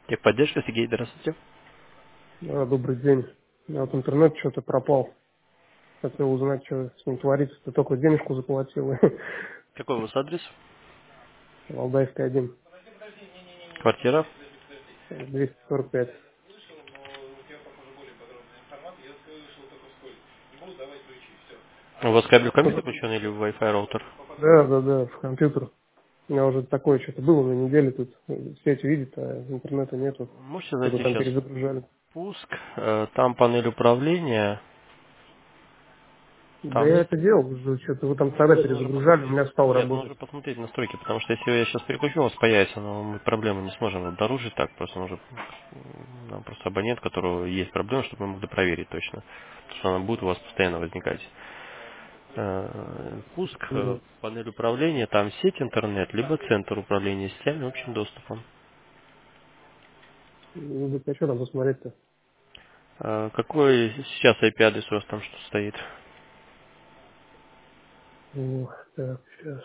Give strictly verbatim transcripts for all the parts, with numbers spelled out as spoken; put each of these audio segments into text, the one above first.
Техподдержка, Сергей, здравствуйте. А, добрый день. Я вот интернет что-то пропал. Хотел узнать, что с ним творится. Ты только денежку заплатил. Какой у вас адрес? Валдайский один, Квартира? двести сорок пять. У вас кабель в компьютер Что-то- подключен или в Wi-Fi роутер? Да, да, да, в компьютер. У меня уже такое что-то было на неделе тут. Сеть видит, а интернета нету. Можете Что-то зайти там сейчас перезагружали. в пуск, э, там панель управления, Да там я есть... это делал уже, что-то вы там тогда Нужно уже перезагружали, у посмотреть. меня стал Нет, работать. нужно посмотреть настройки, потому что если я сейчас переключу, у вас появится, но мы проблемы не сможем обнаружить так, просто нужно, м, нам просто абонент, у которого есть проблемы, чтобы мы могли проверить точно, потому что она будет у вас постоянно возникать. Э, Пуск, э, Мгм. панель управления, там сеть интернет, либо центр управления сетями общим доступом. Ну, да, а что там посмотреть-то? Э, Какой сейчас ай пи-адрес у вас там что стоит? Ух, так, сейчас.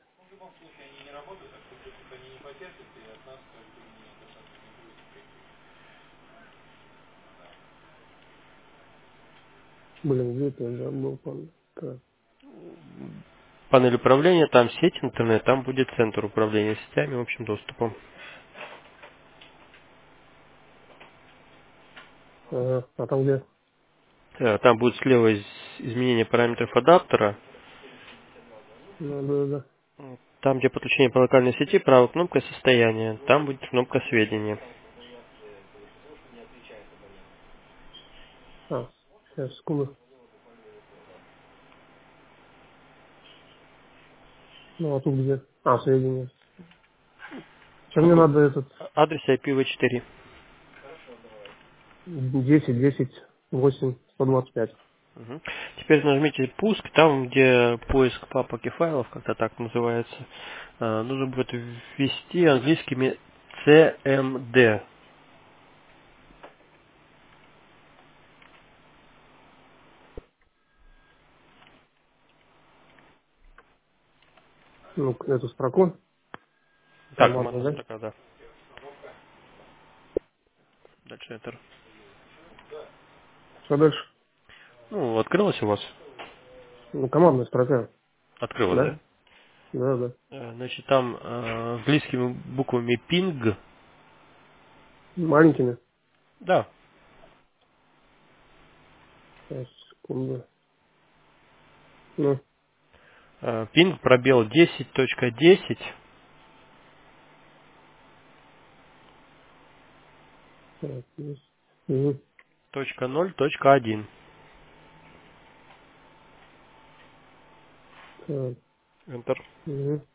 Блин, где это я забыл, помню. Так, Панель управления, там сеть интернет, там будет центр управления сетями общим доступом. ага, а там где? Э, Там будет слева из- изменение параметров адаптера. Ну, да, да. Там, где подключение по локальной сети, правая кнопка состояния. Там будет кнопка сведения. А, сейчас, секунду. Ну, а тут где? А, сведения. Что мне Какой? надо этот Адрес ай пи ви четыре. десять, десять, восемь, сто двадцать пять. Мгм. Теперь нажмите пуск, там, где поиск папок и файлов, как-то так называется, э, нужно будет ввести английскими си эм ди. Ну, эту строку Так, командную, командная да? строка, да. Дальше Enter. Что дальше? Ну, открылась у вас? Ну, командная строка, Открылась, да? да? Да, да. Э, Значит, там э, английскими буквами ping, Маленькими. да, Сейчас, секунду. Ну, э, ping пробел десять точка десять так, есть. Угу. точка ноль точка один. Так, Enter. угу.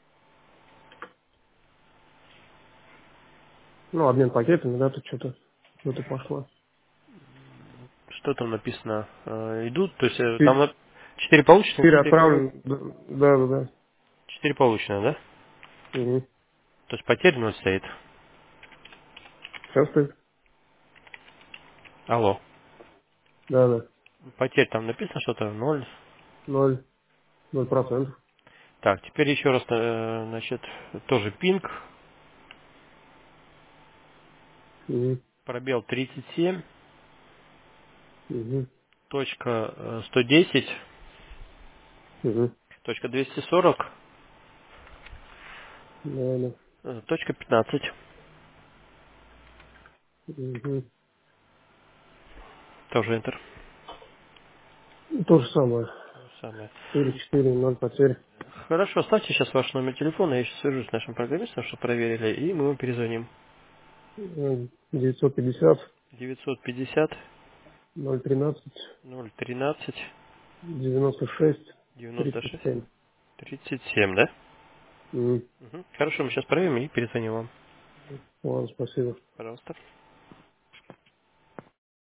Ну, обмен пакетами, да, тут что-то, что-то пошло. Что там написано? Э, идут, то есть э, там Четыре на- четыре полученных, четыре четыре отправлено, да, да, да. Да. четыре полученных, да? Угу. То есть потерь ноль стоит. Сейчас ты? Алло. Да, да. Потерь там написано что-то ноль. Ноль, ноль процентов. Так, теперь еще раз, э, значит, тоже пинг, Угу. пробел тридцать семь Угу. точка э, сто десять Угу. точка двести сорок Да, да. э, точка пятнадцать. Угу. Тоже Enter. То же самое. То же самое. Четыре, четыре, ноль потерь. Хорошо, оставьте сейчас ваш номер телефона, я сейчас свяжусь с нашим программистом, что проверили, и мы вам перезвоним. Э, девятьсот пятьдесят, девятьсот пятьдесят ноль тринадцать, ноль тринадцать девяносто шесть, девяносто тридцать шесть семь. тридцать семь, да? Мгм. Мгм. Хорошо, мы сейчас проверим и перезвоним вам. Ладно, спасибо. Пожалуйста.